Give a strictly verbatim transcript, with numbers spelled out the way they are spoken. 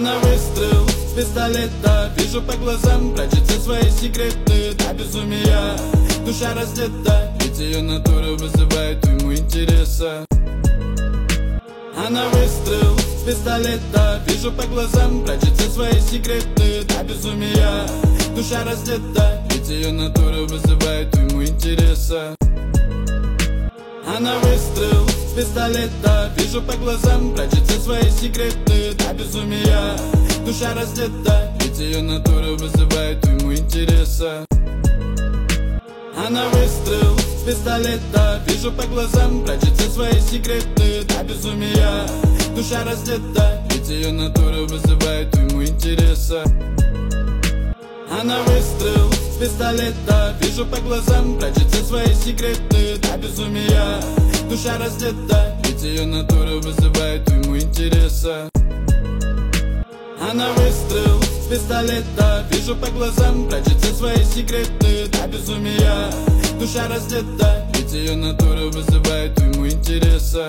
Она выстрел с пистолета, вижу по глазам, прячет все свои секреты. До безумия душа раздета, ведь ее натура вызывает уйму интереса. Она выстрел с пистолета, вижу по глазам, прячет все свои секреты. До безумия душа раздета, ведь ее натура вызывает уйму интереса. Она выстрел с пистолета, вижу по глазам, прячет все свои секреты. До безумия душа раздета, ведь ее натура вызывает уйму интереса. Она выстрел с пистолета, вижу по глазам, прячет все свои секреты. До безумия душа раздета, ведь ее натура вызывает уйму интереса. Она выстрел с пистолета, вижу по глазам, прячет все свои секреты. До безумия душа раздета, ведь ее натура вызывает уйму интереса. Она выстрел с пистолета, вижу по глазам, прячет все свои секреты. До безумия душа раздета, ведь ее натура вызывает уйму интереса.